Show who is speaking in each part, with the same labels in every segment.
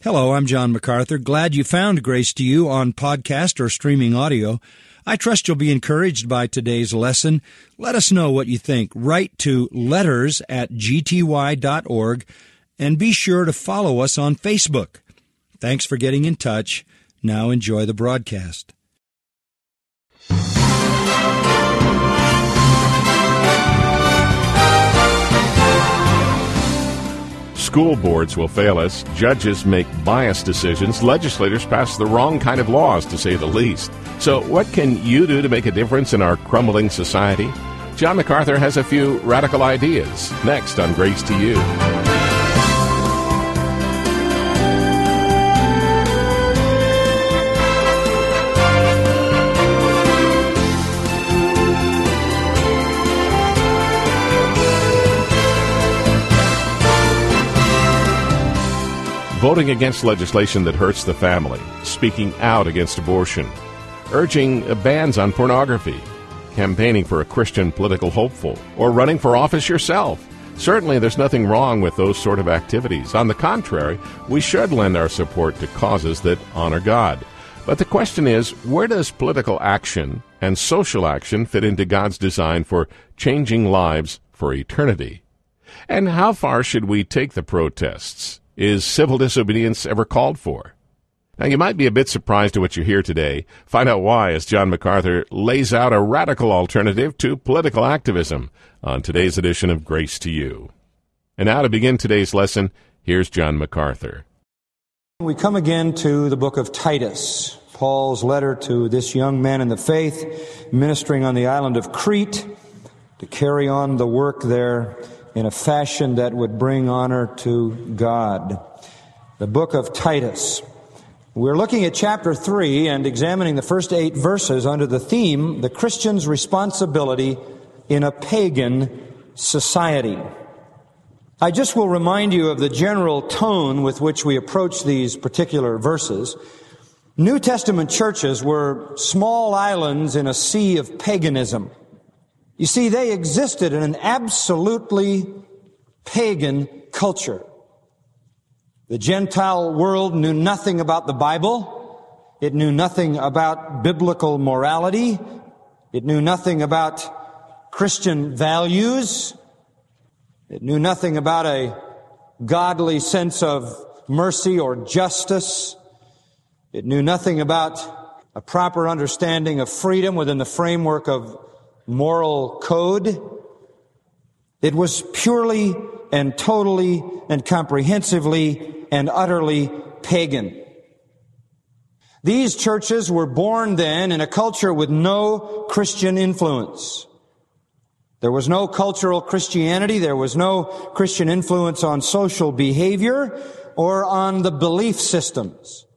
Speaker 1: Hello, I'm John MacArthur. Glad you found Grace to You on podcast or streaming audio. I trust you'll be encouraged by today's lesson. Let us know what you think. Write to letters@gty.org and be sure to follow us on Facebook. Thanks for getting in touch. Now enjoy the broadcast.
Speaker 2: School boards will fail us, judges make biased decisions, legislators pass the wrong kind of laws, to say the least. So what can you do to make a difference in our crumbling society? John MacArthur has a few radical ideas. Next on Grace to You. Voting against legislation that hurts the family, speaking out against abortion, urging bans on pornography, campaigning for a Christian political hopeful, or running for office yourself. Certainly there's nothing wrong with those sort of activities. On the contrary, we should lend our support to causes that honor God. But the question is, where does political action and social action fit into God's design for changing lives for eternity? And how far should we take the protests? Is civil disobedience ever called for? Now, you might be a bit surprised at what you hear today. Find out why as John MacArthur lays out a radical alternative to political activism on today's edition of Grace to You. And now to begin today's lesson, here's John MacArthur.
Speaker 3: We come again to the book of Titus, Paul's letter to this young man in the faith, ministering on the island of Crete to carry on the work there in a fashion that would bring honor to God. The book of Titus. We're looking at chapter 3 and examining the first 8 verses under the theme, the Christian's responsibility in a pagan society. I just will remind you of the general tone with which we approach these particular verses. New Testament churches were small islands in a sea of paganism. You see, they existed in an absolutely pagan culture. The Gentile world knew nothing about the Bible. It knew nothing about biblical morality. It knew nothing about Christian values. It knew nothing about a godly sense of mercy or justice. It knew nothing about a proper understanding of freedom within the framework of moral code. It was purely and totally and comprehensively and utterly pagan. These churches were born then in a culture with no Christian influence. There was no cultural Christianity. There was no Christian influence on social behavior or on the belief systems.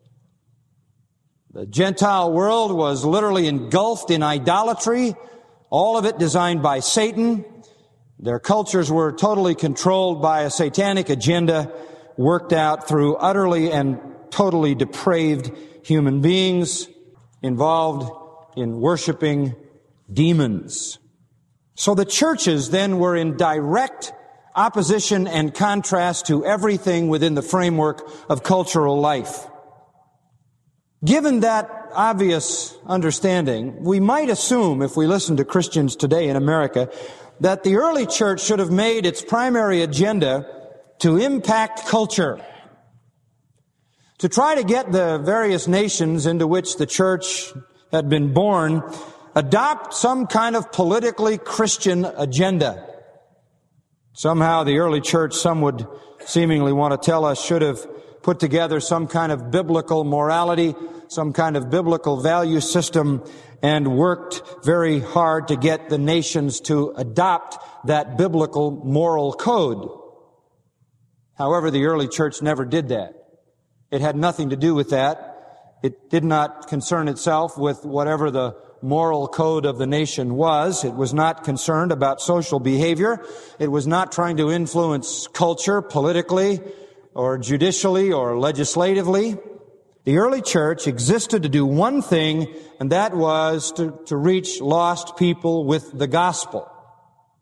Speaker 3: The Gentile world was literally engulfed in idolatry, all of it designed by Satan. Their cultures were totally controlled by a satanic agenda worked out through utterly and totally depraved human beings involved in worshiping demons. So the churches then were in direct opposition and contrast to everything within the framework of cultural life. Given that obvious understanding, we might assume, if we listen to Christians today in America, that the early church should have made its primary agenda to impact culture, to try to get the various nations into which the church had been born adopt some kind of politically Christian agenda. Somehow the early church, some would seemingly want to tell us, should have put together some kind of biblical morality, some kind of biblical value system, and worked very hard to get the nations to adopt that biblical moral code. However, the early church never did that. It had nothing to do with that. It did not concern itself with whatever the moral code of the nation was. It was not concerned about social behavior. It was not trying to influence culture politically or judicially or legislatively. The early church existed to do one thing, and that was to reach lost people with the gospel.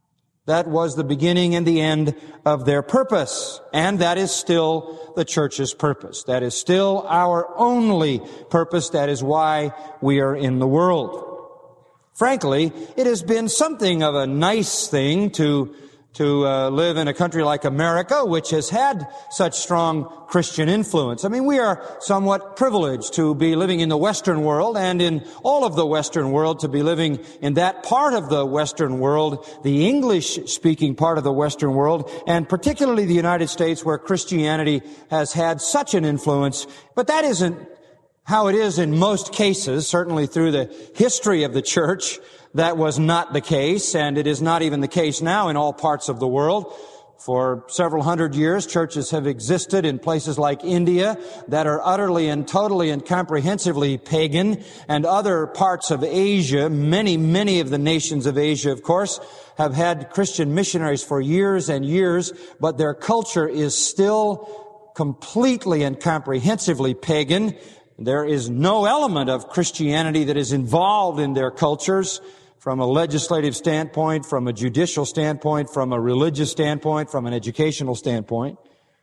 Speaker 3: That was the beginning and the end of their purpose. And that is still the church's purpose. That is still our only purpose. That is why we are in the world. Frankly, it has been something of a nice thing to live in a country like America, which has had such strong Christian influence. I mean, we are somewhat privileged to be living in the Western world, and in all of the Western world, to be living in that part of the Western world, the English-speaking part of the Western world, and particularly the United States, where Christianity has had such an influence. But that isn't how it is in most cases. Certainly through the history of the church, that was not the case, and it is not even the case now in all parts of the world. For several hundred years, churches have existed in places like India that are utterly and totally and comprehensively pagan, and other parts of Asia, many of the nations of Asia, of course, have had Christian missionaries for years and years, but their culture is still completely and comprehensively pagan. There is no element of Christianity that is involved in their cultures, from a legislative standpoint, from a judicial standpoint, from a religious standpoint, from an educational standpoint.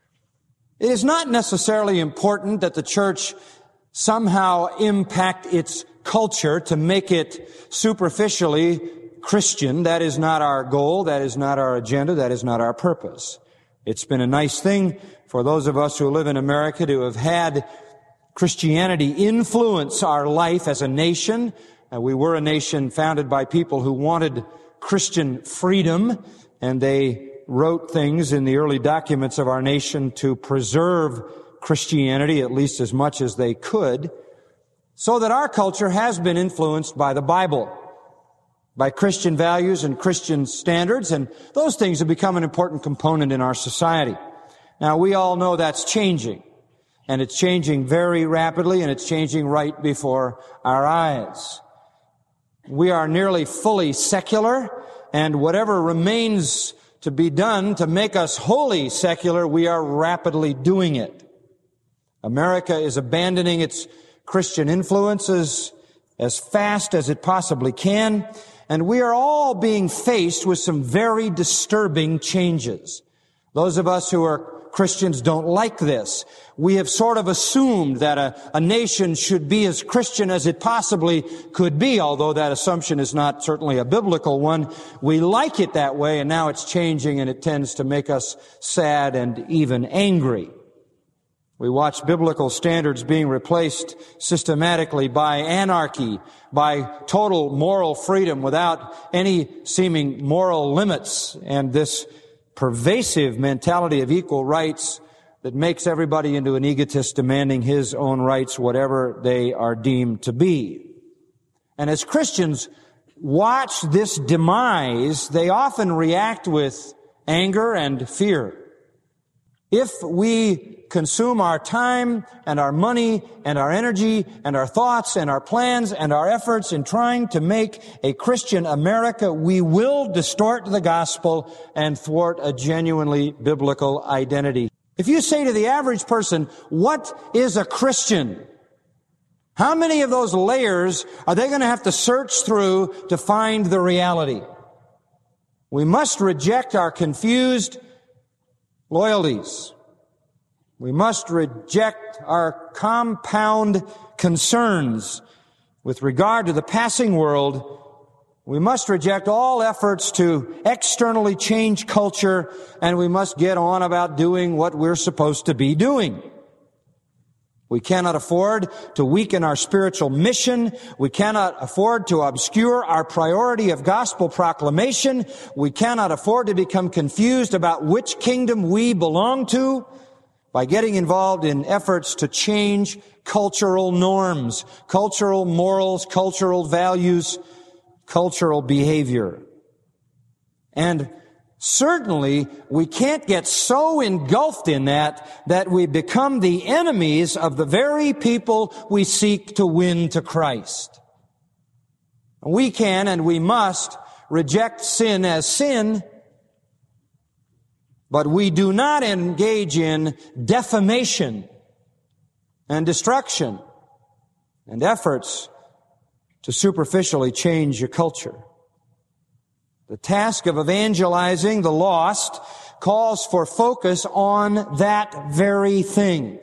Speaker 3: It is not necessarily important that the church somehow impact its culture to make it superficially Christian. That is not our goal. That is not our agenda. That is not our purpose. It's been a nice thing for those of us who live in America to have had Christianity influence our life as a nation. We were a nation founded by people who wanted Christian freedom, and they wrote things in the early documents of our nation to preserve Christianity at least as much as they could, so that our culture has been influenced by the Bible, by Christian values and Christian standards, and those things have become an important component in our society. Now, we all know that's changing, and it's changing very rapidly, and it's changing right before our eyes. We are nearly fully secular, and whatever remains to be done to make us wholly secular, we are rapidly doing it. America is abandoning its Christian influences as fast as it possibly can, and we are all being faced with some very disturbing changes. Those of us who are Christians don't like this. We have sort of assumed that a nation should be as Christian as it possibly could be, although that assumption is not certainly a biblical one. We like it that way, and now it's changing, and it tends to make us sad and even angry. We watch biblical standards being replaced systematically by anarchy, by total moral freedom without any seeming moral limits, and this pervasive mentality of equal rights that makes everybody into an egotist demanding his own rights, whatever they are deemed to be. And as Christians watch this demise, they often react with anger and fear. If we consume our time and our money and our energy and our thoughts and our plans and our efforts in trying to make a Christian America, we will distort the gospel and thwart a genuinely biblical identity. If you say to the average person, what is a Christian? How many of those layers are they going to have to search through to find the reality? We must reject our confused loyalties. We must reject our compound concerns with regard to the passing world. We must reject all efforts to externally change culture, and we must get on about doing what we're supposed to be doing. We cannot afford to weaken our spiritual mission. We cannot afford to obscure our priority of gospel proclamation. We cannot afford to become confused about which kingdom we belong to by getting involved in efforts to change cultural norms, cultural morals, cultural values, cultural behavior. And certainly, we can't get so engulfed in that we become the enemies of the very people we seek to win to Christ. We can and we must reject sin as sin, but we do not engage in defamation and destruction and efforts to superficially change your culture. The task of evangelizing the lost calls for focus on that very thing.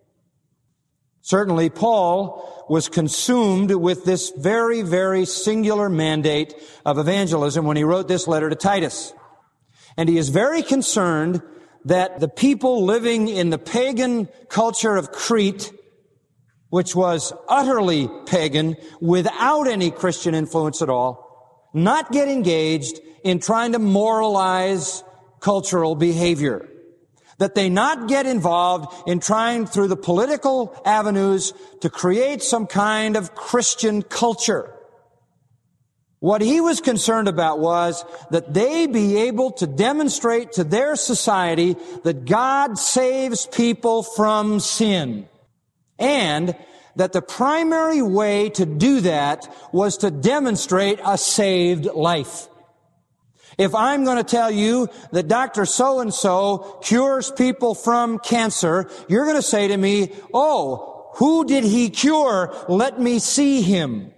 Speaker 3: Certainly, Paul was consumed with this very, very singular mandate of evangelism when he wrote this letter to Titus. And he is very concerned that the people living in the pagan culture of Crete, which was utterly pagan, without any Christian influence at all, not get engaged in trying to moralize cultural behavior. That they not get involved in trying through the political avenues to create some kind of Christian culture. What he was concerned about was that they be able to demonstrate to their society that God saves people from sin. And that the primary way to do that was to demonstrate a saved life. If I'm going to tell you that Dr. So-and-so cures people from cancer, you're going to say to me, "Oh, who did he cure? Let me see him."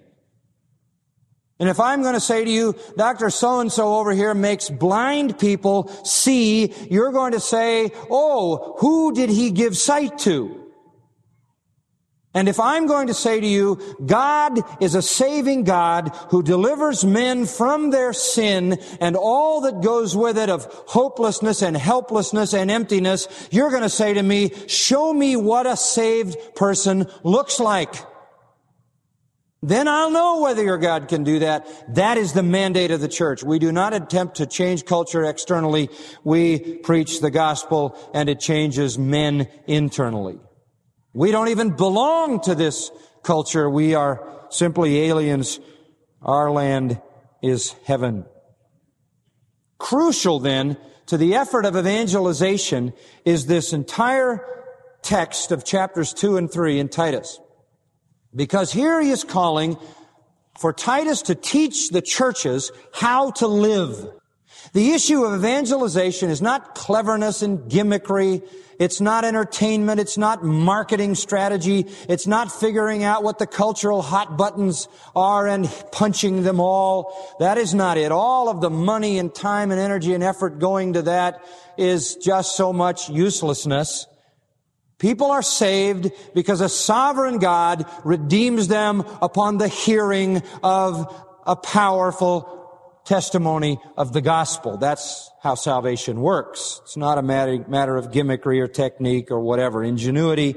Speaker 3: And if I'm going to say to you, Dr. So-and-so over here makes blind people see, you're going to say, "Oh, who did he give sight to?" And if I'm going to say to you, God is a saving God who delivers men from their sin and all that goes with it of hopelessness and helplessness and emptiness, you're going to say to me, "Show me what a saved person looks like." Then I'll know whether your God can do that. That is the mandate of the church. We do not attempt to change culture externally. We preach the gospel and it changes men internally. We don't even belong to this culture. We are simply aliens. Our land is heaven. Crucial then to the effort of evangelization is this entire text of chapters 2 and 3 in Titus. Because here he is calling for Titus to teach the churches how to live. The issue of evangelization is not cleverness and gimmickry. It's not entertainment. It's not marketing strategy. It's not figuring out what the cultural hot buttons are and punching them all. That is not it. All of the money and time and energy and effort going to that is just so much uselessness. People are saved because a sovereign God redeems them upon the hearing of a powerful testimony of the gospel. That's how salvation works. It's not a matter of gimmickry or technique or whatever, ingenuity.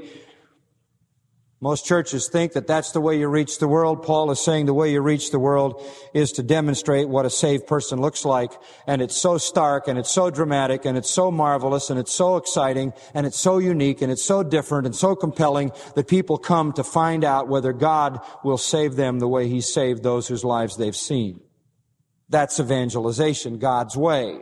Speaker 3: Most churches think that that's the way you reach the world. Paul is saying the way you reach the world is to demonstrate what a saved person looks like. And it's so stark and it's so dramatic and it's so marvelous and it's so exciting and it's so unique and it's so different and so compelling that people come to find out whether God will save them the way He saved those whose lives they've seen. That's evangelization, God's way.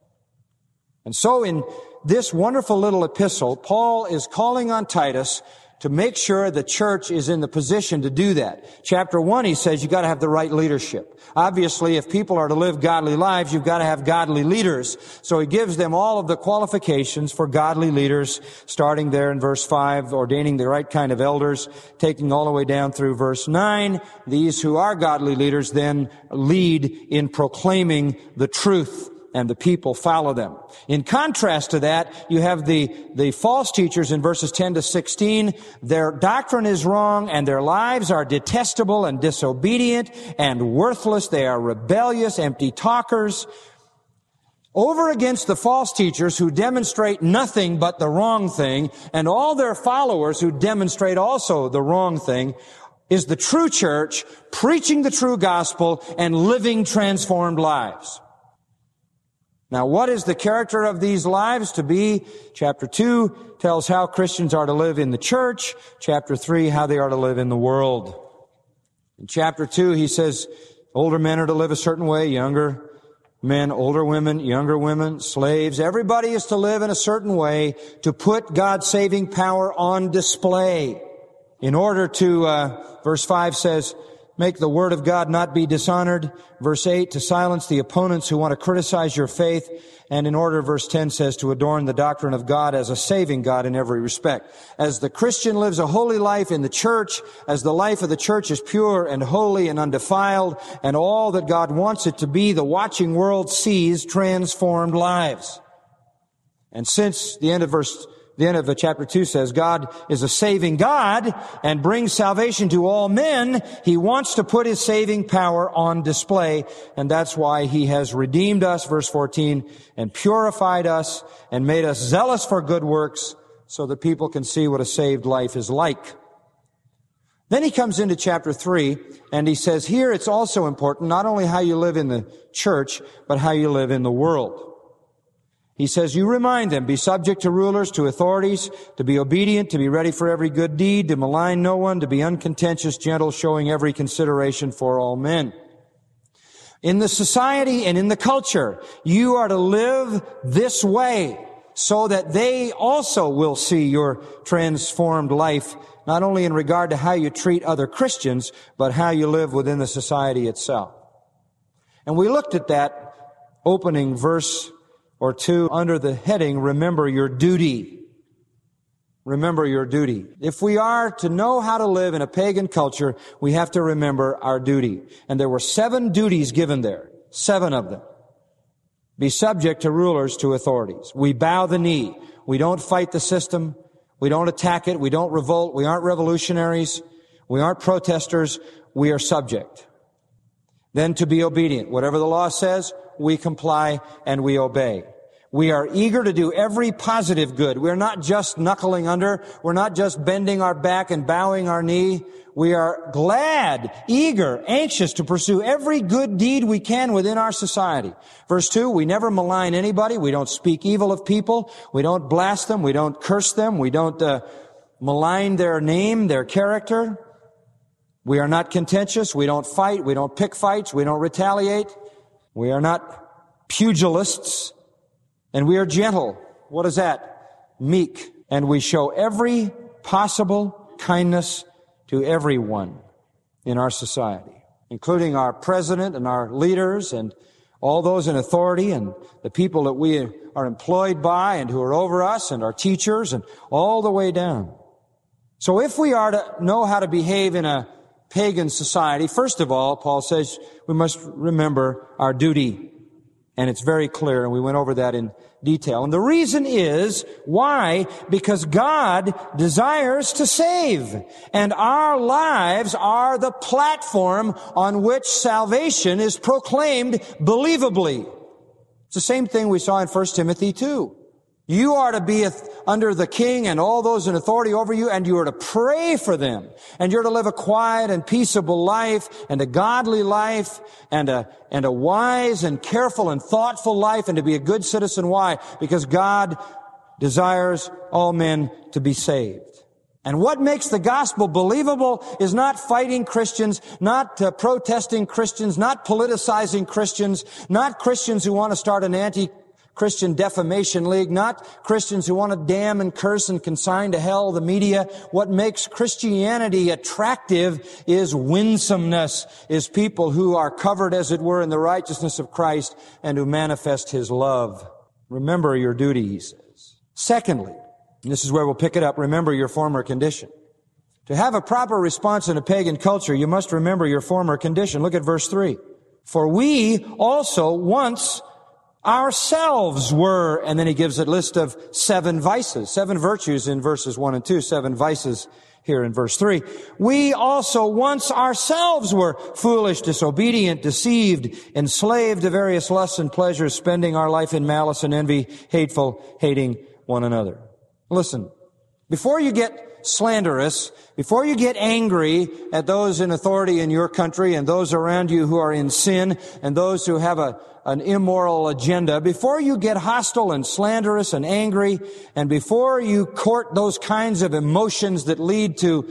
Speaker 3: And so in this wonderful little epistle, Paul is calling on Titus to make sure the church is in the position to do that. Chapter 1, he says you've got to have the right leadership. Obviously, if people are to live godly lives, you've got to have godly leaders. So he gives them all of the qualifications for godly leaders, starting there in verse 5, ordaining the right kind of elders, taking all the way down through verse 9. These who are godly leaders then lead in proclaiming the truth, and the people follow them. In contrast to that, you have the false teachers in verses 10 to 16. Their doctrine is wrong, and their lives are detestable and disobedient and worthless. They are rebellious, empty talkers. Over against the false teachers who demonstrate nothing but the wrong thing, and all their followers who demonstrate also the wrong thing, is the true church preaching the true gospel and living transformed lives. Now, what is the character of these lives to be? Chapter 2 tells how Christians are to live in the church. Chapter 3, how they are to live in the world. In chapter 2, he says, older men are to live a certain way, younger men, older women, younger women, slaves. Everybody is to live in a certain way to put God's saving power on display. In order to, verse 5 says, make the Word of God not be dishonored. Verse 8, to silence the opponents who want to criticize your faith. And in order, verse 10 says, to adorn the doctrine of God as a saving God in every respect. As the Christian lives a holy life in the church, as the life of the church is pure and holy and undefiled, and all that God wants it to be, the watching world sees transformed lives. And since the end of chapter 2 says God is a saving God and brings salvation to all men, He wants to put His saving power on display, and that's why He has redeemed us, verse 14, and purified us and made us zealous for good works so that people can see what a saved life is like. Then he comes into chapter 3, and he says, here it's also important not only how you live in the church, but how you live in the world. He says, you remind them, be subject to rulers, to authorities, to be obedient, to be ready for every good deed, to malign no one, to be uncontentious, gentle, showing every consideration for all men. In the society and in the culture, you are to live this way so that they also will see your transformed life, not only in regard to how you treat other Christians, but how you live within the society itself. And we looked at that opening verse or 2 under the heading, remember your duty. Remember your duty. If we are to know how to live in a pagan culture, we have to remember our duty. And there were 7 duties given there. 7 of them. Be subject to rulers, to authorities. We bow the knee. We don't fight the system. We don't attack it. We don't revolt. We aren't revolutionaries. We aren't protesters. We are subject. Then to be obedient. Whatever the law says, we comply and we obey. We are eager to do every positive good. We're not just knuckling under. We're not just bending our back and bowing our knee. We are glad, eager, anxious to pursue every good deed we can within our society. Verse 2, we never malign anybody. We don't speak evil of people. We don't blast them. We don't curse them. We don't malign their name, their character. We are not contentious. We don't fight. We don't pick fights. We don't retaliate. We are not pugilists, and we are gentle. What is that? Meek. And we show every possible kindness to everyone in our society, including our president and our leaders and all those in authority and the people that we are employed by and who are over us and our teachers and all the way down. So if we are to know how to behave in a pagan society, first of all, Paul says we must remember our duty. And it's very clear, and we went over that in detail. And the reason is, why? Because God desires to save. And our lives are the platform on which salvation is proclaimed believably. It's the same thing we saw in 1 Timothy 2. You are to be under the king and all those in authority over you, and you are to pray for them. And you're to live a quiet and peaceable life, and a godly life, and a wise and careful and thoughtful life, and to be a good citizen. Why? Because God desires all men to be saved. And what makes the gospel believable is not fighting Christians, not protesting Christians, not politicizing Christians, not Christians who want to start an anti-Christian defamation league, not Christians who want to damn and curse and consign to hell the media. What makes Christianity attractive is winsomeness, is people who are covered, as it were, in the righteousness of Christ and who manifest His love. Remember your duty, he says. Secondly, and this is where we'll pick it up, remember your former condition. To have a proper response in a pagan culture, you must remember your former condition. Look at verse 3. For we also once ourselves were, and then he gives a list of 7 vices, 7 virtues in verses 1 and 2, 7 vices here in verse 3. We also once ourselves were foolish, disobedient, deceived, enslaved to various lusts and pleasures, spending our life in malice and envy, hateful, hating one another. Listen, before you get slanderous, before you get angry at those in authority in your country and those around you who are in sin and those who have an immoral agenda, before you get hostile and slanderous and angry, and before you court those kinds of emotions that lead to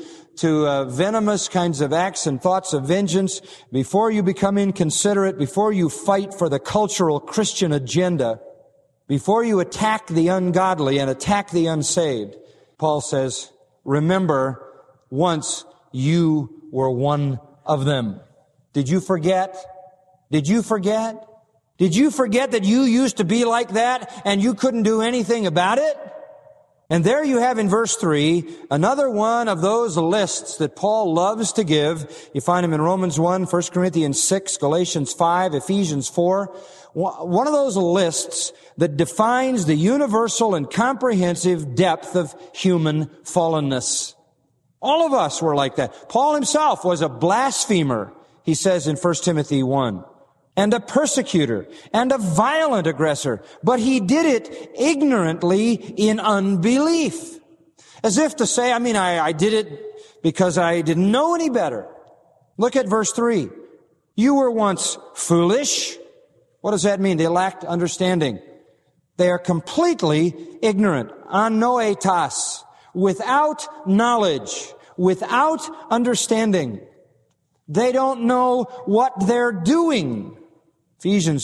Speaker 3: venomous kinds of acts and thoughts of vengeance, before you become inconsiderate, before you fight for the cultural Christian agenda, before you attack the ungodly and attack the unsaved, Paul says, remember, once you were one of them. Did you forget? Did you forget? Did you forget that you used to be like that and you couldn't do anything about it? And there you have in verse 3 another one of those lists that Paul loves to give. You find them in Romans 1, 1 Corinthians 6, Galatians 5, Ephesians 4. One of those lists that defines the universal and comprehensive depth of human fallenness. All of us were like that. Paul himself was a blasphemer, he says in 1 Timothy 1. And a persecutor, and a violent aggressor. But he did it ignorantly in unbelief. As if to say, I did it because I didn't know any better. Look at verse 3. You were once foolish. What does that mean? They lacked understanding. They are completely ignorant. Anoetas. Without knowledge. Without understanding. They don't know what they're doing. Ephesians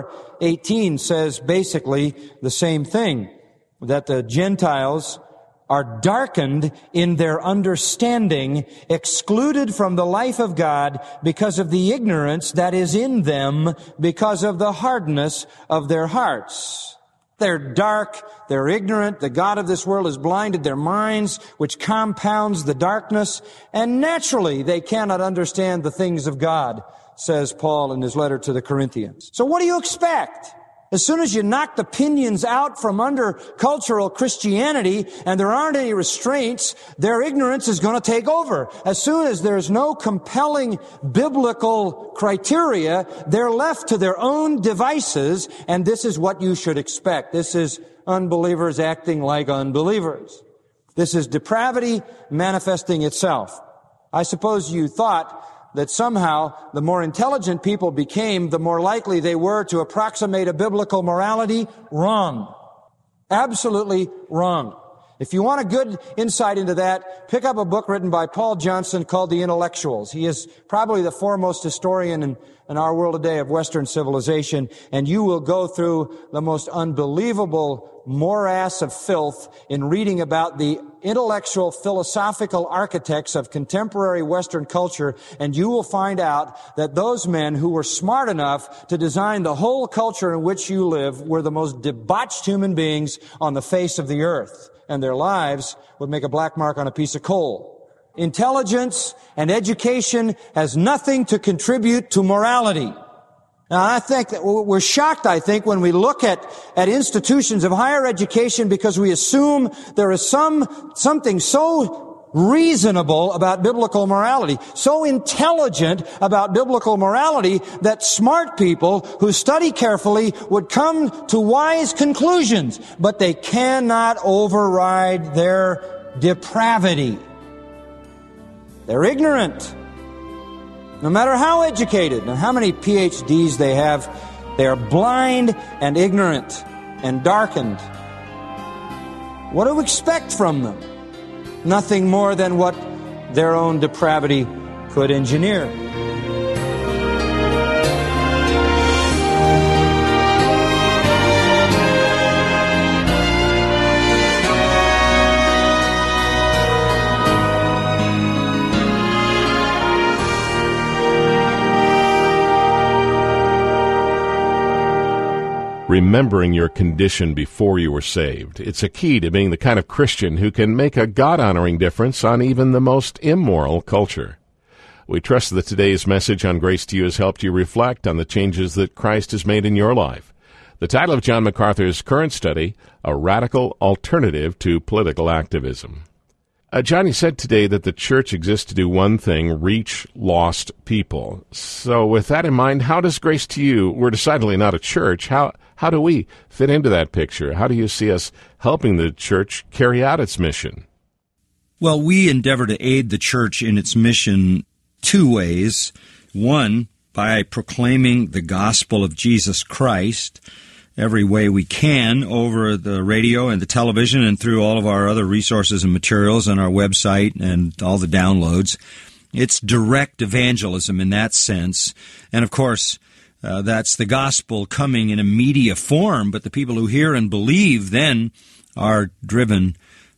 Speaker 3: 4:18 says basically the same thing, that the Gentiles are darkened in their understanding, excluded from the life of God because of the ignorance that is in them because of the hardness of their hearts. They're dark, they're ignorant, the God of this world has blinded their minds, which compounds the darkness, and naturally they cannot understand the things of God, says Paul in his letter to the Corinthians. So what do you expect? As soon as you knock the pinions out from under cultural Christianity and there aren't any restraints, their ignorance is going to take over. As soon as there's no compelling biblical criteria, they're left to their own devices, and this is what you should expect. This is unbelievers acting like unbelievers. This is depravity manifesting itself. I suppose you thought that somehow the more intelligent people became, the more likely they were to approximate a biblical morality. Wrong. Absolutely wrong. If you want a good insight into that, pick up a book written by Paul Johnson called The Intellectuals. He is probably the foremost historian in our world today of Western civilization, and you will go through the most unbelievable morass of filth in reading about the intellectual, philosophical architects of contemporary Western culture, and you will find out that those men who were smart enough to design the whole culture in which you live were the most debauched human beings on the face of the earth, and their lives would make a black mark on a piece of coal. Intelligence and education has nothing to contribute to morality. Now, I think that we're shocked, when we look at institutions of higher education because we assume there is something so reasonable about biblical morality, so intelligent about biblical morality that smart people who study carefully would come to wise conclusions, but they cannot override their depravity. They're ignorant. No matter how educated and how many PhDs they have, they are blind and ignorant and darkened. What do we expect from them? Nothing more than what their own depravity could engineer.
Speaker 2: Remembering your condition before you were saved. It's a key to being the kind of Christian who can make a God-honoring difference on even the most immoral culture. We trust that today's message on Grace to You has helped you reflect on the changes that Christ has made in your life. The title of John MacArthur's current study, A Radical Alternative to Political Activism. Johnny said today that the church exists to do one thing, reach lost people. So with that in mind, how does Grace to You, we're decidedly not a church, how do we fit into that picture? How do you see us helping the church carry out its mission?
Speaker 1: Well, we endeavor to aid the church in its mission two ways. One, by proclaiming the gospel of Jesus Christ every way we can over the radio and the television and through all of our other resources and materials on our website and all the downloads. It's direct evangelism in that sense. And of course, that's the gospel coming in a media form, but the people who hear and believe then are driven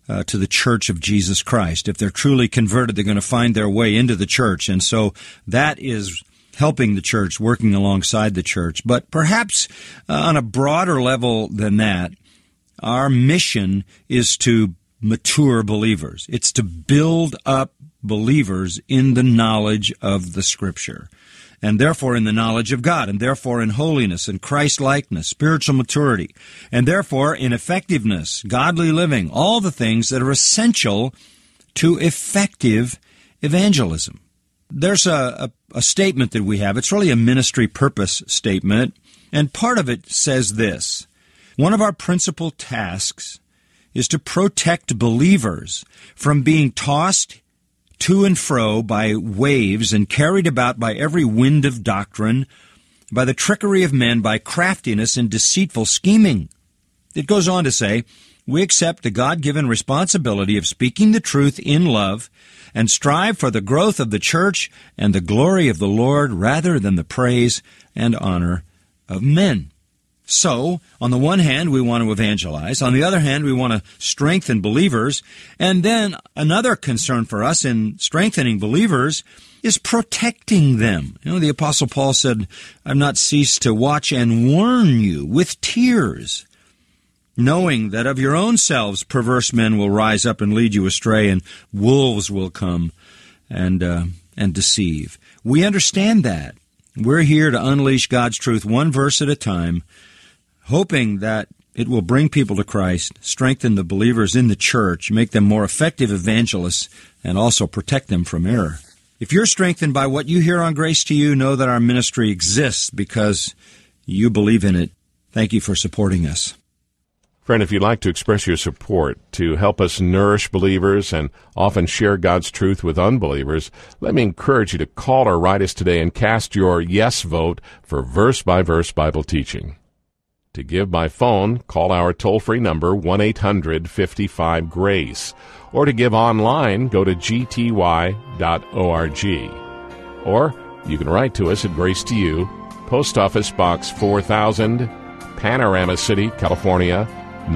Speaker 1: to the church of Jesus Christ. If they're truly converted, they're going to find their way into the church. And so that is helping the church, working alongside the church. But perhaps on a broader level than that, our mission is to mature believers. It's to build up believers in the knowledge of the Scripture, and therefore in the knowledge of God, and therefore in holiness and Christ-likeness, spiritual maturity, and therefore in effectiveness, godly living, all the things that are essential to effective evangelism. There's a statement that we have. It's really a ministry purpose statement, and part of it says this: one of our principal tasks is to protect believers from being tossed to and fro by waves and carried about by every wind of doctrine, by the trickery of men, by craftiness and deceitful scheming. It goes on to say, we accept the God-given responsibility of speaking the truth in love and strive for the growth of the church and the glory of the Lord rather than the praise and honor of men. So, on the one hand, we want to evangelize. On the other hand, we want to strengthen believers. And then another concern for us in strengthening believers is protecting them. You know, the Apostle Paul said, I've not ceased to watch and warn you with tears, knowing that of your own selves perverse men will rise up and lead you astray, and wolves will come and deceive. We understand that. We're here to unleash God's truth one verse at a time, hoping that it will bring people to Christ, strengthen the believers in the church, make them more effective evangelists, and also protect them from error. If you're strengthened by what you hear on Grace to You, know that our ministry exists because you believe in it. Thank you for supporting us.
Speaker 2: Friend, if you'd like to express your support to help us nourish believers and often share God's truth with unbelievers, let me encourage you to call or write us today and cast your yes vote for verse-by-verse Bible teaching. To give by phone, call our toll-free number 1-800-55-GRACE. Or to give online, go to gty.org. Or you can write to us at Grace to You, Post Office Box 4000, Panorama City, California,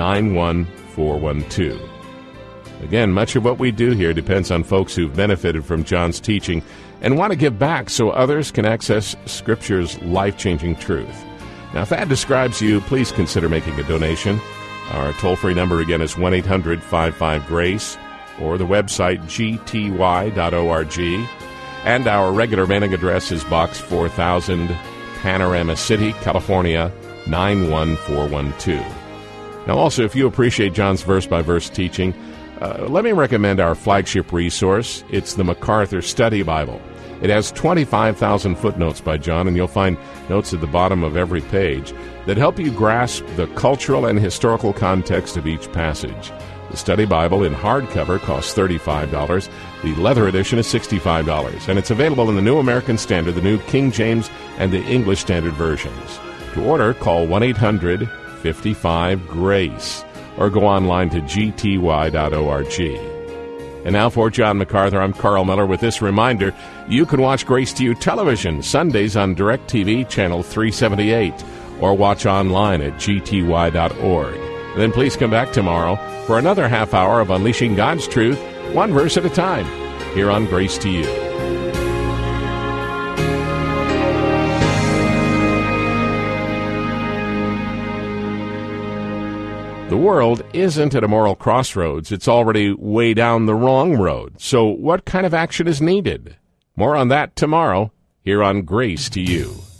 Speaker 2: 91412. Again, much of what we do here depends on folks who've benefited from John's teaching and want to give back so others can access Scripture's life-changing truth. Now, if that describes you, please consider making a donation. Our toll-free number again is 1-800-55-GRACE, or the website gty.org. And our regular mailing address is Box 4000, Panorama City, California, 91412. Now, also, if you appreciate John's verse-by-verse teaching, let me recommend our flagship resource. It's the MacArthur Study Bible. It has 25,000 footnotes by John, and you'll find notes at the bottom of every page that help you grasp the cultural and historical context of each passage. The Study Bible in hardcover costs $35. The leather edition is $65, and it's available in the New American Standard, the New King James, and the English Standard versions. To order, call 1-800-55-GRACE or go online to gty.org. And now for John MacArthur, I'm Carl Miller with this reminder. You can watch Grace to You television Sundays on DirecTV Channel 378 or watch online at gty.org. And then please come back tomorrow for another half hour of unleashing God's truth, one verse at a time, here on Grace to You. The world isn't at a moral crossroads. It's already way down the wrong road. So what kind of action is needed? More on that tomorrow here on Grace to You.